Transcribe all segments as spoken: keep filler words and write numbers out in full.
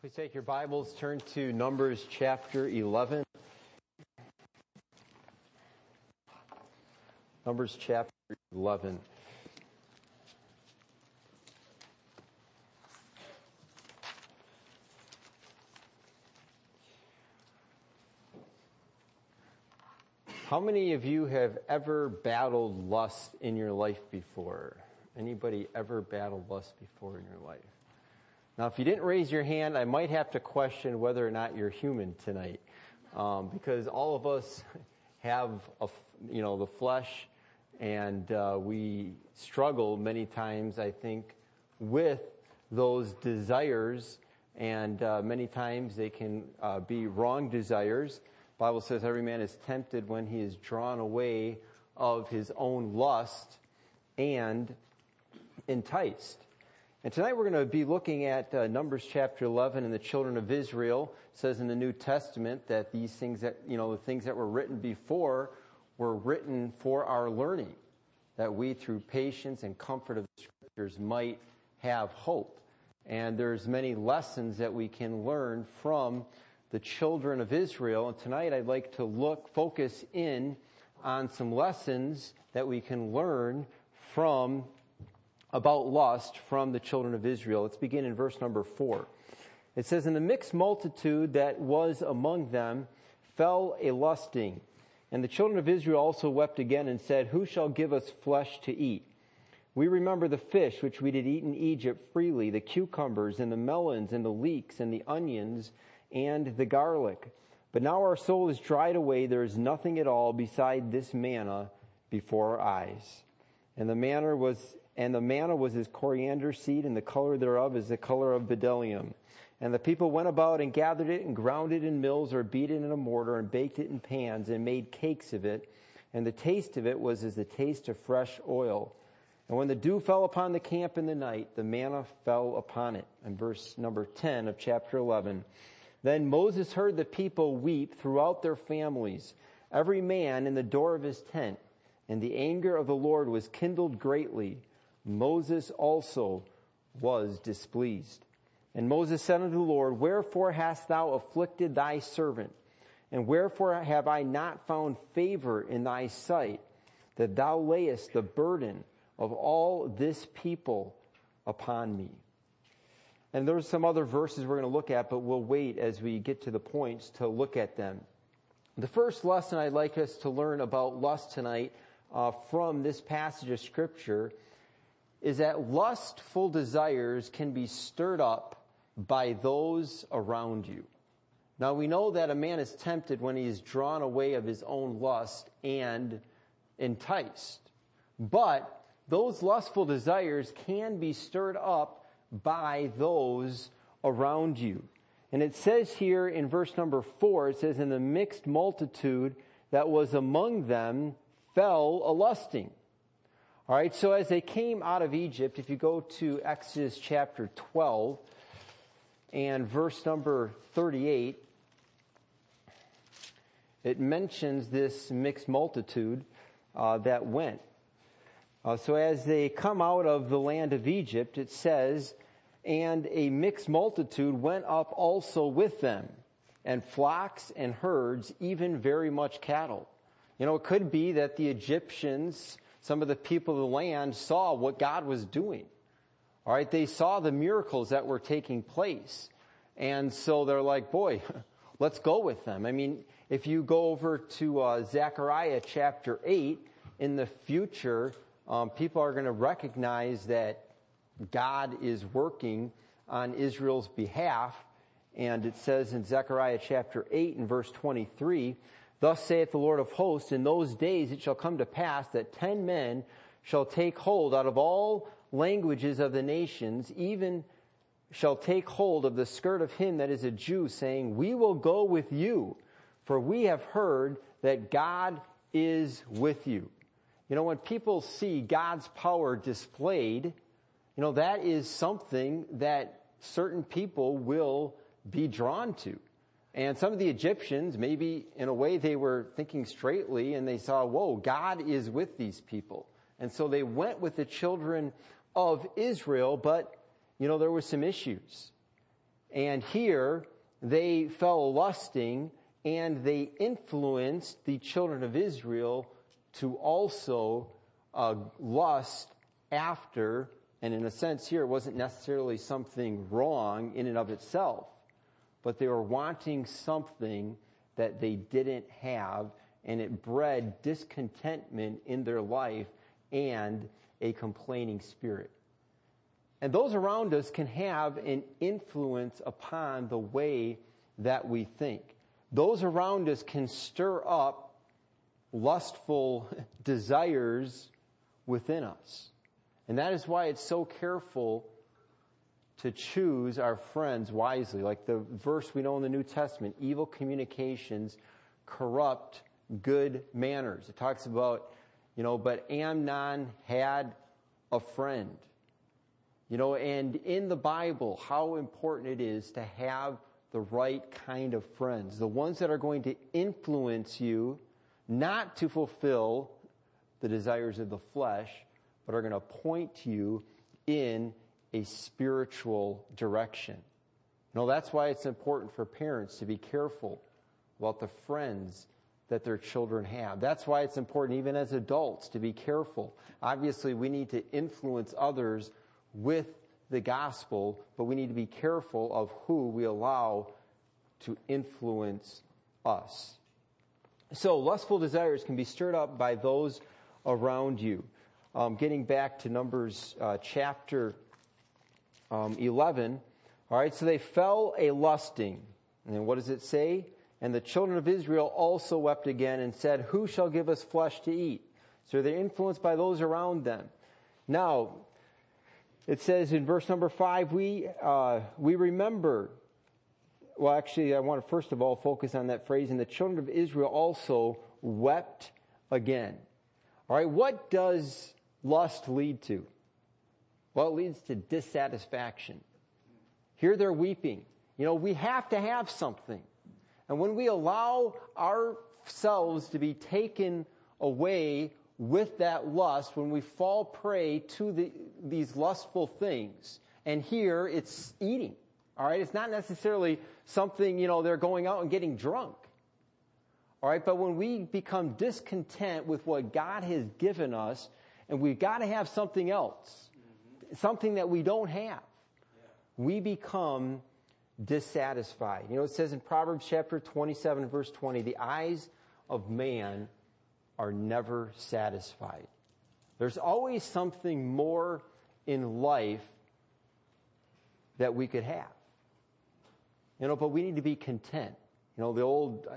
Please take your Bibles, turn to Numbers chapter eleven. Numbers chapter eleven. How many of you have ever battled lust in your life before? Anybody ever battled lust before in your life? Now, if you didn't raise your hand, I might have to question whether or not you're human tonight, um, because all of us have, a, you know, the flesh, and uh, we struggle many times, I think, with those desires, and uh, many times they can uh, be wrong desires. The Bible says every man is tempted when he is drawn away of his own lust and enticed. And tonight we're going to be looking at uh, Numbers chapter eleven, and the children of Israel. It says in the New Testament that these things that, you know, the things that were written before were written for our learning, that we through patience and comfort of the scriptures might have hope. And there's many lessons that we can learn from the children of Israel. And tonight I'd like to look, focus in on some lessons that we can learn from about lust from the children of Israel. Let's begin in verse number four. It says, "And the mixed multitude that was among them fell a lusting. And the children of Israel also wept again and said, Who shall give us flesh to eat? We remember the fish which we did eat in Egypt freely, the cucumbers and the melons and the leeks and the onions and the garlic. But now our soul is dried away. There is nothing at all beside this manna before our eyes. And the manna was And the manna was as coriander seed, and the color thereof is the color of bdellium. And the people went about and gathered it and ground it in mills or beat it in a mortar and baked it in pans and made cakes of it. And the taste of it was as the taste of fresh oil. And when the dew fell upon the camp in the night, the manna fell upon it." And verse number ten of chapter eleven. "Then Moses heard the people weep throughout their families, every man in the door of his tent. And the anger of the Lord was kindled greatly. Moses also was displeased. And Moses said unto the Lord, Wherefore hast thou afflicted thy servant? And wherefore have I not found favor in thy sight, that thou layest the burden of all this people upon me?" And there's some other verses we're going to look at, but we'll wait as we get to the points to look at them. The first lesson I'd like us to learn about lust tonight uh, from this passage of Scripture is that lustful desires can be stirred up by those around you. Now, we know that a man is tempted when he is drawn away of his own lust and enticed. But those lustful desires can be stirred up by those around you. And it says here in verse number four, it says, "And the mixed multitude that was among them fell a lusting." All right, so as they came out of Egypt, if you go to Exodus chapter twelve and verse number thirty-eight, it mentions this mixed multitude uh, that went. Uh, so as they come out of the land of Egypt, it says, "And a mixed multitude went up also with them, and flocks and herds, even very much cattle." You know, it could be that the Egyptians, some of the people of the land, saw what God was doing. All right, they saw the miracles that were taking place. And so they're like, boy, let's go with them. I mean, if you go over to uh, Zechariah chapter eight, in the future, um, people are going to recognize that God is working on Israel's behalf. And it says in Zechariah chapter eight and verse twenty-three, "Thus saith the Lord of hosts, in those days it shall come to pass that ten men shall take hold out of all languages of the nations, even shall take hold of the skirt of him that is a Jew, saying, We will go with you, for we have heard that God is with you." You know, when people see God's power displayed, you know, that is something that certain people will be drawn to. And some of the Egyptians, maybe in a way they were thinking straightly, and they saw, whoa, God is with these people. And so they went with the children of Israel, but, you know, there were some issues. And here they fell lusting, and they influenced the children of Israel to also uh, lust after, and in a sense here it wasn't necessarily something wrong in and of itself, but they were wanting something that they didn't have, and it bred discontentment in their life and a complaining spirit. And those around us can have an influence upon the way that we think. Those around us can stir up lustful desires within us. And that is why it's so careful to choose our friends wisely. Like the verse we know in the New Testament, evil communications corrupt good manners. It talks about, you know, but Amnon had a friend. You know, and in the Bible, how important it is to have the right kind of friends. The ones that are going to influence you not to fulfill the desires of the flesh, but are going to point you in a spiritual direction. You know, that's why it's important for parents to be careful about the friends that their children have. That's why it's important even as adults to be careful. Obviously, we need to influence others with the gospel, but we need to be careful of who we allow to influence us. So, lustful desires can be stirred up by those around you. Um, getting back to Numbers uh, chapter um, eleven. All right, so they fell a lusting. And what does it say? And the children of Israel also wept again and said, who shall give us flesh to eat? So they're influenced by those around them. Now, it says in verse number five, we uh, we remember, well actually I want to first of all focus on that phrase, and the children of Israel also wept again. All right, what does lust lead to? Well, it leads to dissatisfaction. Here they're weeping. You know, we have to have something. And when we allow ourselves to be taken away with that lust, when we fall prey to the, these lustful things, and here it's eating, all right? It's not necessarily something, you know, they're going out and getting drunk, all right? But when we become discontent with what God has given us, and we've got to have something else, mm-hmm. something that we don't have, yeah. we become dissatisfied. You know, it says in Proverbs chapter twenty-seven, verse twenty, the eyes of man are never satisfied. There's always something more in life that we could have. You know, but we need to be content. You know, the old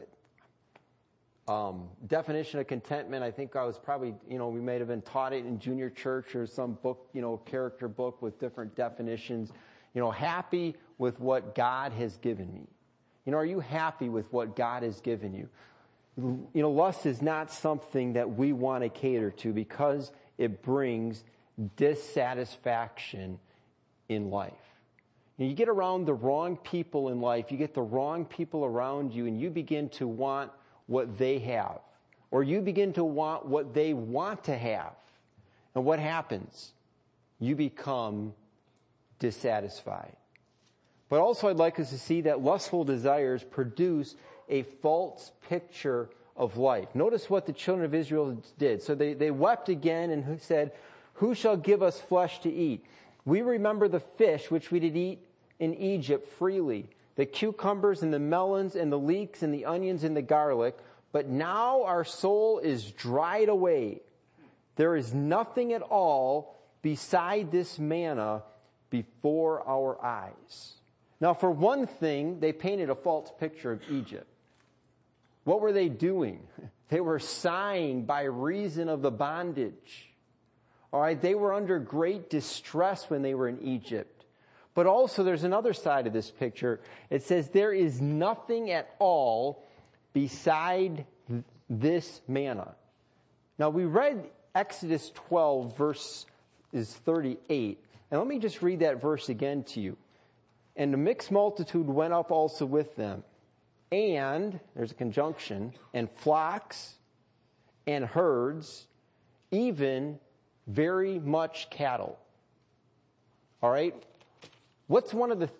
um, definition of contentment, I think I was probably, you know, we may have been taught it in junior church or some book, you know, character book with different definitions. You know, happy with what God has given me. You know, are you happy with what God has given you? You know, lust is not something that we want to cater to because it brings dissatisfaction in life. You know, you get around the wrong people in life, you get the wrong people around you, and you begin to want what they have. Or you begin to want what they want to have. And what happens? You become dissatisfied. But also I'd like us to see that lustful desires produce a false picture of life. Notice what the children of Israel did. So they, they wept again and said, who shall give us flesh to eat? We remember the fish which we did eat in Egypt freely, the cucumbers and the melons and the leeks and the onions and the garlic, but now our soul is dried away. There is nothing at all beside this manna before our eyes. Now, for one thing, they painted a false picture of Egypt. What were they doing? They were sighing by reason of the bondage. All right, they were under great distress when they were in Egypt. But also there's another side of this picture. It says there is nothing at all beside this manna. Now, we read Exodus twelve, verse is thirty-eight. And let me just read that verse again to you. And the mixed multitude went up also with them. And, there's a conjunction, and flocks and herds, even very much cattle. All right? What's one of the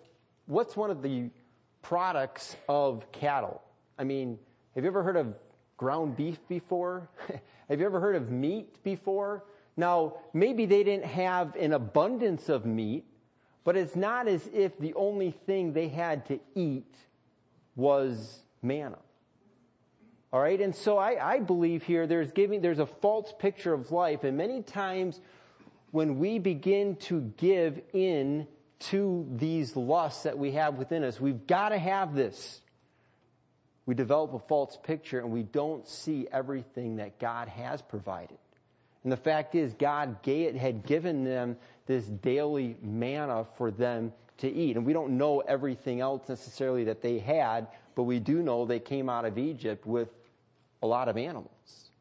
what's one of the products of cattle? I mean, have you ever heard of ground beef before? Have you ever heard of meat before? Now, maybe they didn't have an abundance of meat, but it's not as if the only thing they had to eat was manna. All right, and so I, I believe here there's giving there's a false picture of life, and many times when we begin to give in to these lusts that we have within us, we've got to have this. We develop a false picture and we don't see everything that God has provided. And the fact is, God gave, had given them this daily manna for them to eat. And we don't know everything else necessarily that they had, but we do know they came out of Egypt with a lot of animals.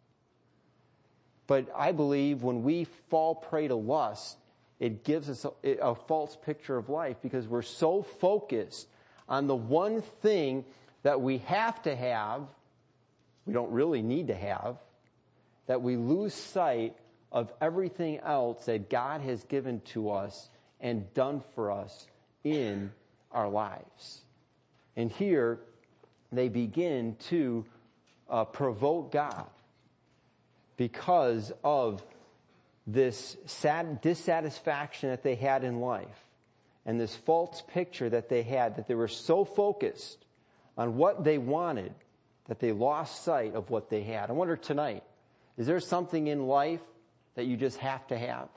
But I believe when we fall prey to lust, it gives us a, a false picture of life because we're so focused on the one thing that we have to have, we don't really need to have, that we lose sight of everything else that God has given to us and done for us in our lives. And here they begin to uh, provoke God because of this sad dissatisfaction that they had in life and this false picture that they had, that they were so focused on what they wanted that they lost sight of what they had. I wonder tonight, is there something in life that you just have to have?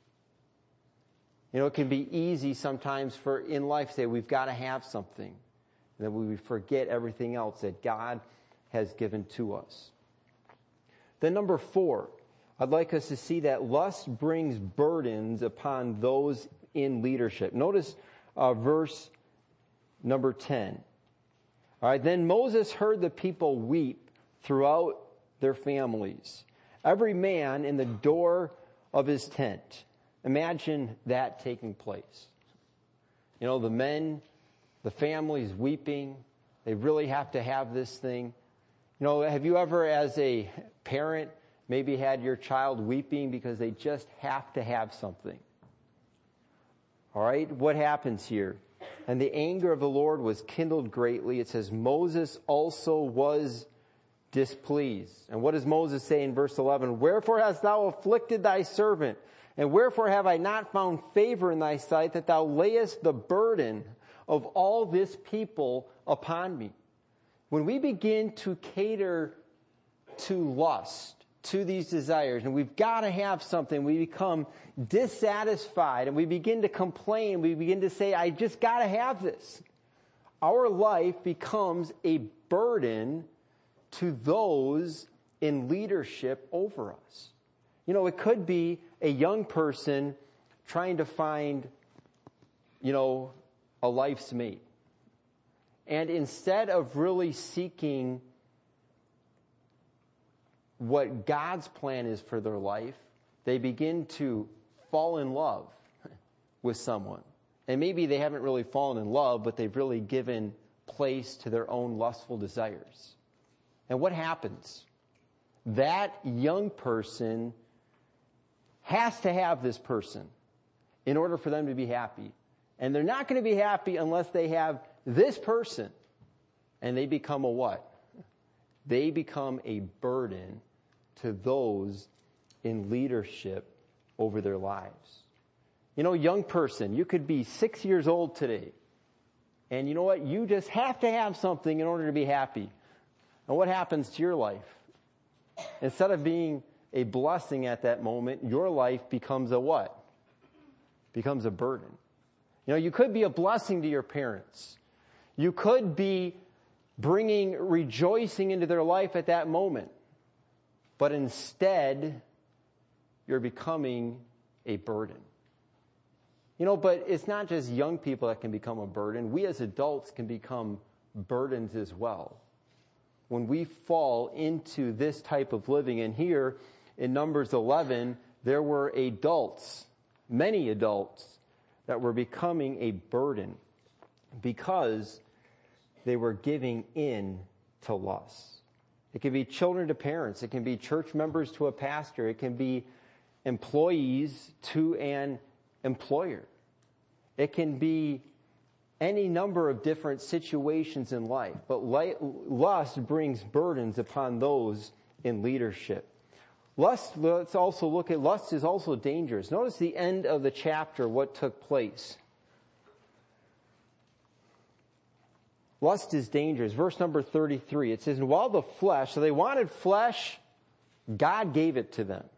You know, it can be easy sometimes for in life to say we've got to have something, and then we forget everything else that God has given to us. Then number four, I'd like us to see that lust brings burdens upon those in leadership. Notice uh, verse number ten. All right, then Moses heard the people weep throughout their families, every man in the door of his tent. Imagine that taking place. You know, the men, the families weeping. They really have to have this thing. You know, have you ever, as a parent, maybe had your child weeping because they just have to have something? All right, what happens here? And the anger of the Lord was kindled greatly. It says, Moses also was displeased. And what does Moses say in verse eleven? Wherefore hast thou afflicted thy servant? And wherefore have I not found favor in thy sight, that thou layest the burden of all this people upon me? When we begin to cater to lust, to these desires, and we've got to have something, we become dissatisfied, and we begin to complain, we begin to say, I just got to have this. Our life becomes a burden to those in leadership over us. You know, it could be a young person trying to find, you know, a life's mate. And instead of really seeking what God's plan is for their life, they begin to fall in love with someone. And maybe they haven't really fallen in love, but they've really given place to their own lustful desires. And what happens? That young person has to have this person in order for them to be happy. And they're not going to be happy unless they have this person. And they become a what? They become a burden to those in leadership over their lives. You know, young person, you could be six years old today. And you know what? You just have to have something in order to be happy. And what happens to your life? Instead of being a blessing at that moment, your life becomes a what? Becomes a burden. You know, you could be a blessing to your parents. You could be bringing rejoicing into their life at that moment. But instead, you're becoming a burden. You know, but it's not just young people that can become a burden. We as adults can become burdens as well when we fall into this type of living. And here in Numbers eleven, there were adults, many adults, that were becoming a burden because they were giving in to lust. It can be children to parents. It can be church members to a pastor. It can be employees to an employer. It can be any number of different situations in life, but light, lust brings burdens upon those in leadership. Lust, let's also look at, lust is also dangerous. Notice the end of the chapter, what took place. Lust is dangerous. Verse number thirty-three, it says, and while the flesh, so they wanted flesh, God gave it to them.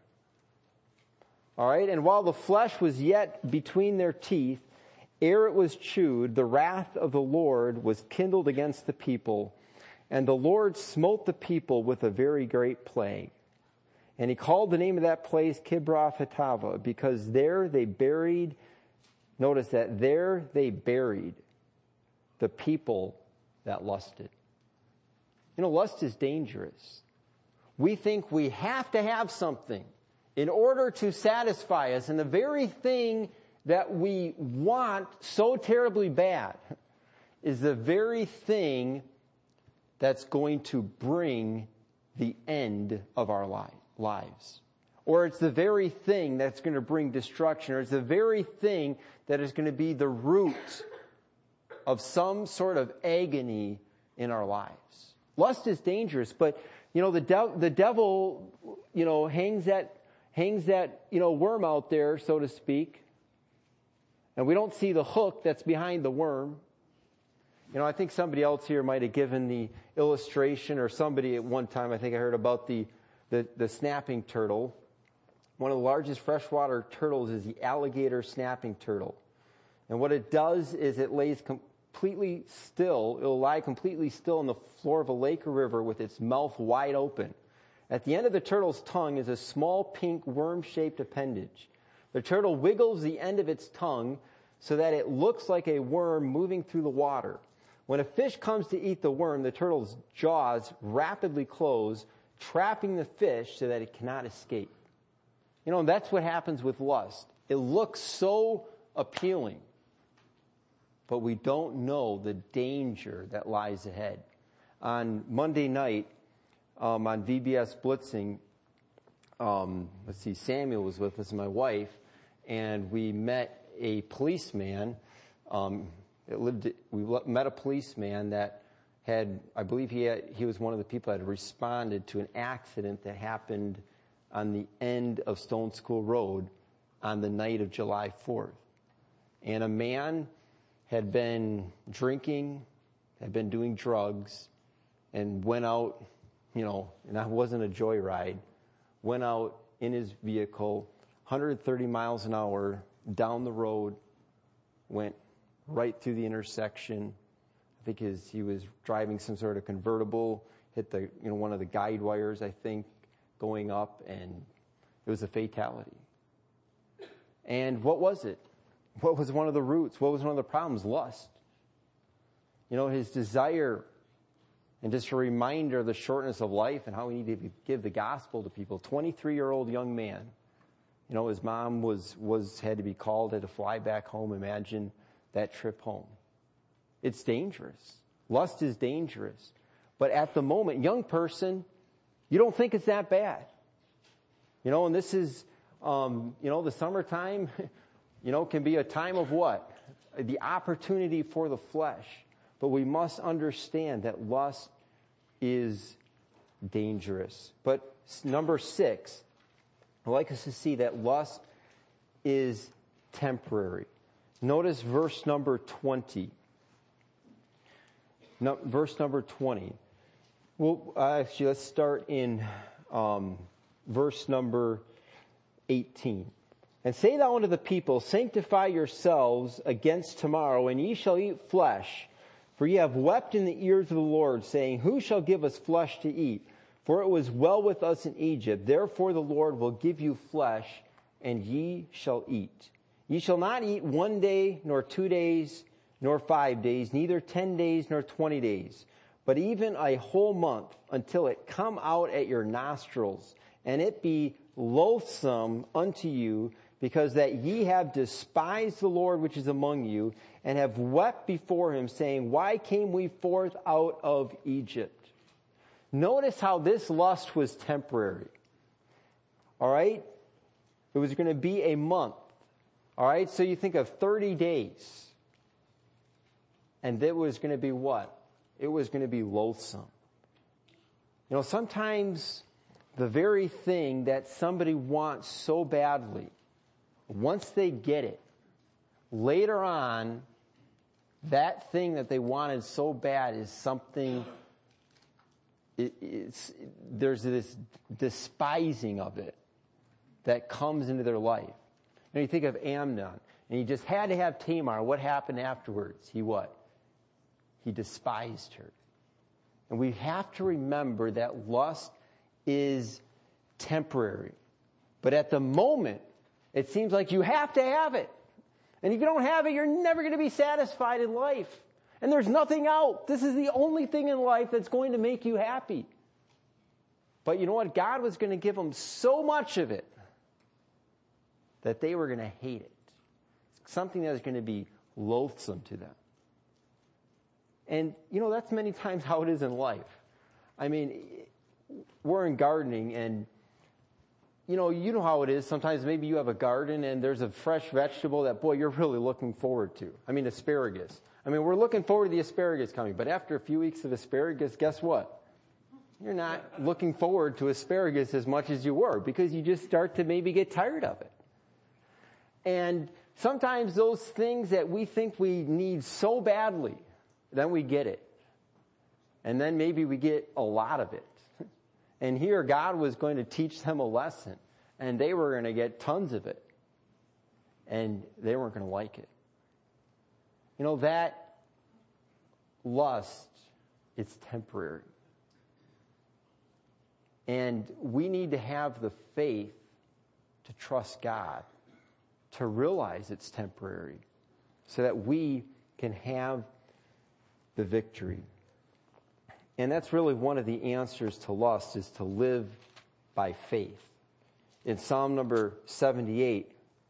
All right, and while the flesh was yet between their teeth, ere it was chewed, the wrath of the Lord was kindled against the people, and the Lord smote the people with a very great plague. And he called the name of that place Kibroth-Hattaavah, because there they buried, notice that, there they buried the people that lusted. You know, lust is dangerous. We think we have to have something in order to satisfy us, and the very thing that we want so terribly bad is the very thing that's going to bring the end of our lives. Or it's the very thing that's going to bring destruction, or it's the very thing that is going to be the root of some sort of agony in our lives. Lust is dangerous, but, you know, the, de- the devil, you know, hangs that, hangs that, you know, worm out there, so to speak. And we don't see the hook that's behind the worm. You know, I think somebody else here might have given the illustration, or somebody at one time, I think I heard about the, the, the snapping turtle. One of the largest freshwater turtles is the alligator snapping turtle. And what it does is it lays completely still, it'll lie completely still on the floor of a lake or river with its mouth wide open. At the end of the turtle's tongue is a small pink worm-shaped appendage. The turtle wiggles the end of its tongue so that it looks like a worm moving through the water. When a fish comes to eat the worm, the turtle's jaws rapidly close, trapping the fish so that it cannot escape. You know, that's what happens with lust. It looks so appealing, but we don't know the danger that lies ahead. On Monday night, um, on V B S Blitzing, um, let's see, Samuel was with us, my wife, and we met a policeman. Um, it lived. We met a policeman that had, I believe he had, he was one of the people that had responded to an accident that happened on the end of Stone School Road on the night of July fourth. And a man had been drinking, had been doing drugs, and went out, you know, and that wasn't a joyride, went out in his vehicle, one hundred thirty miles an hour, down the road, went right through the intersection. I think his, he was driving some sort of convertible, hit the, you know, one of the guide wires, I think, going up, and it was a fatality. And what was it? What was one of the roots? What was one of the problems? Lust. You know, his desire, and just a reminder of the shortness of life and how we need to give the gospel to people. twenty-three-year-old young man. You know, his mom was, was had to be called, had to fly back home. Imagine that trip home. It's dangerous. Lust is dangerous. But at the moment, young person, you don't think it's that bad. You know, and this is, um, you know, the summertime, you know, can be a time of what? The opportunity for the flesh. But we must understand that lust is dangerous. But number six, I'd like us to see that lust is temporary. Notice verse number twenty. No, verse number twenty. Well, uh, actually, let's start in um, verse number eighteen. And say thou unto the people, sanctify yourselves against tomorrow, and ye shall eat flesh. For ye have wept in the ears of the Lord, saying, who shall give us flesh to eat? For it was well with us in Egypt. Therefore the Lord will give you flesh, and ye shall eat. Ye shall not eat one day, nor two days, nor five days, neither ten days, nor twenty days, but even a whole month, until it come out at your nostrils, and it be loathsome unto you, because that ye have despised the Lord which is among you, and have wept before him, saying, why came we forth out of Egypt? Notice how this lust was temporary. All right? It was going to be a month. All right? So you think of thirty days. and it was going to be what? It was going to be loathsome. You know, sometimes the very thing that somebody wants so badly, once they get it, later on, that thing that they wanted so bad is something, it, it's, there's this despising of it that comes into their life. And you think of Amnon, and he just had to have Tamar. What happened afterwards? He what? He despised her. And we have to remember that lust is temporary. But at the moment, it seems like you have to have it. And if you don't have it, you're never going to be satisfied in life. And there's nothing out. This is the only thing in life that's going to make you happy. But you know what? God was going to give them so much of it that they were going to hate it. Something that was going to be loathsome to them. And, you know, that's many times how it is in life. I mean, we're in gardening, and, you know, you know how it is. Sometimes maybe you have a garden, and there's a fresh vegetable that, boy, you're really looking forward to. I mean, asparagus. I mean, we're looking forward to the asparagus coming. But after a few weeks of asparagus, guess what? You're not looking forward to asparagus as much as you were, because you just start to maybe get tired of it. And sometimes those things that we think we need so badly, then we get it. And then maybe we get a lot of it. And here God was going to teach them a lesson. And they were going to get tons of it. And they weren't going to like it. You know, that lust, it's temporary. And we need to have the faith to trust God, to realize it's temporary, so that we can have the victory. And that's really one of the answers to lust, is to live by faith. In Psalm number seventy-eight,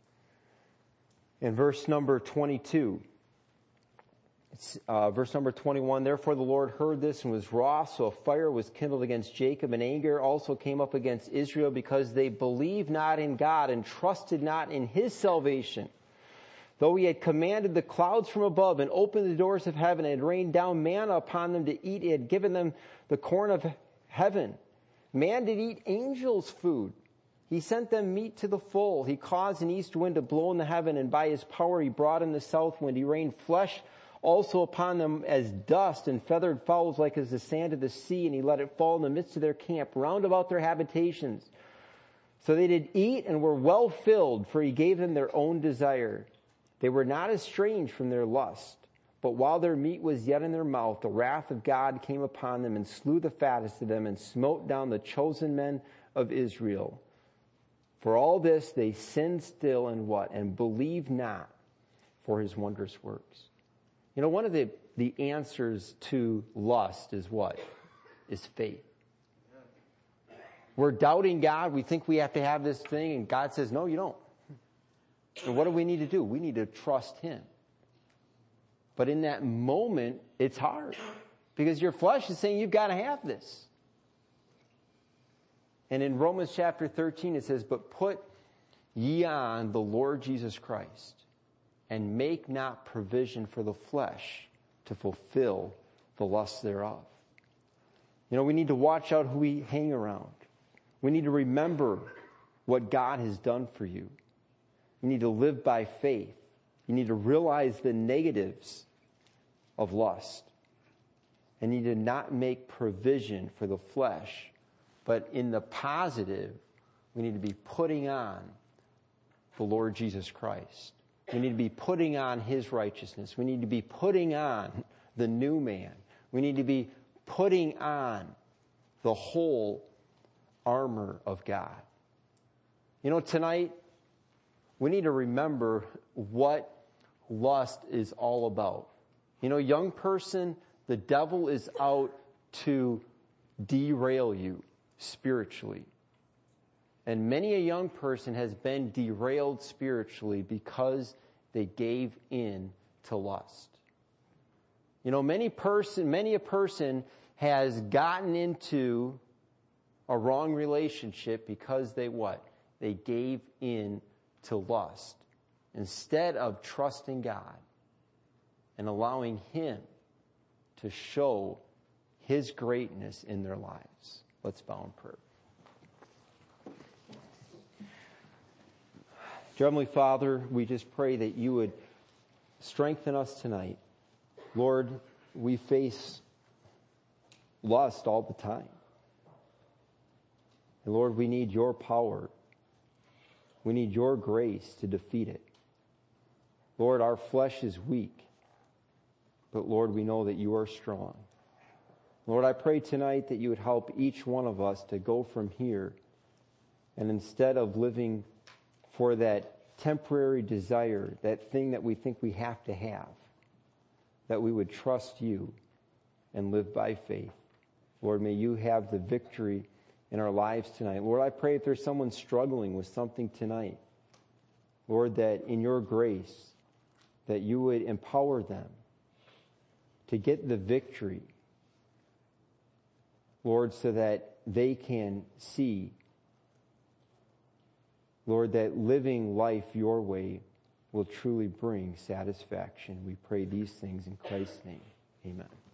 in verse number twenty-two, it's, uh, verse number twenty-one, therefore the Lord heard this and was wroth, so a fire was kindled against Jacob, and anger also came up against Israel, because they believed not in God and trusted not in his salvation. Though he had commanded the clouds from above and opened the doors of heaven and had rained down manna upon them to eat, he had given them the corn of heaven. Man did eat angels' food. He sent them meat to the full. He caused an east wind to blow in the heaven, and by his power he brought in the south wind. He rained flesh also upon them as dust, and feathered fowls like as the sand of the sea, and he let it fall in the midst of their camp, round about their habitations. So they did eat and were well filled, for he gave them their own desire. They were not estranged from their lust, but while their meat was yet in their mouth, the wrath of God came upon them and slew the fattest of them and smote down the chosen men of Israel. For all this they sinned still, and what? And believed not for his wondrous works. You know, one of the, the answers to lust is what? Is faith. We're doubting God. We think we have to have this thing, and God says, no, you don't. And what do we need to do? We need to trust him. But in that moment, it's hard, because your flesh is saying you've got to have this. And in Romans chapter thirteen, it says, but put ye on the Lord Jesus Christ, and make not provision for the flesh to fulfill the lusts thereof. You know, we need to watch out who we hang around. We need to remember what God has done for you. You need to live by faith. You need to realize the negatives of lust. And you need to not make provision for the flesh. But in the positive, we need to be putting on the Lord Jesus Christ. We need to be putting on his righteousness. We need to be putting on the new man. We need to be putting on the whole armor of God. You know, tonight, we need to remember what lust is all about. You know, young person, the devil is out to derail you spiritually. And many a young person has been derailed spiritually because they gave in to lust. You know, many person, many a person has gotten into a wrong relationship because they what? They gave in to lust instead of trusting God and and allowing Him to show His greatness in their lives. Let's bow in prayer. Dear Heavenly Father, we just pray that you would strengthen us tonight. Lord, we face lust all the time. And Lord, we need your power. We need your grace to defeat it. Lord, our flesh is weak, but Lord, we know that you are strong. Lord, I pray tonight that you would help each one of us to go from here, and instead of living for that temporary desire, that thing that we think we have to have, that we would trust you and live by faith. Lord, may you have the victory in our lives tonight. Lord, I pray if there's someone struggling with something tonight, Lord, that in your grace, that you would empower them to get the victory, Lord, so that they can see, Lord, that living life your way will truly bring satisfaction. We pray these things in Christ's name. Amen.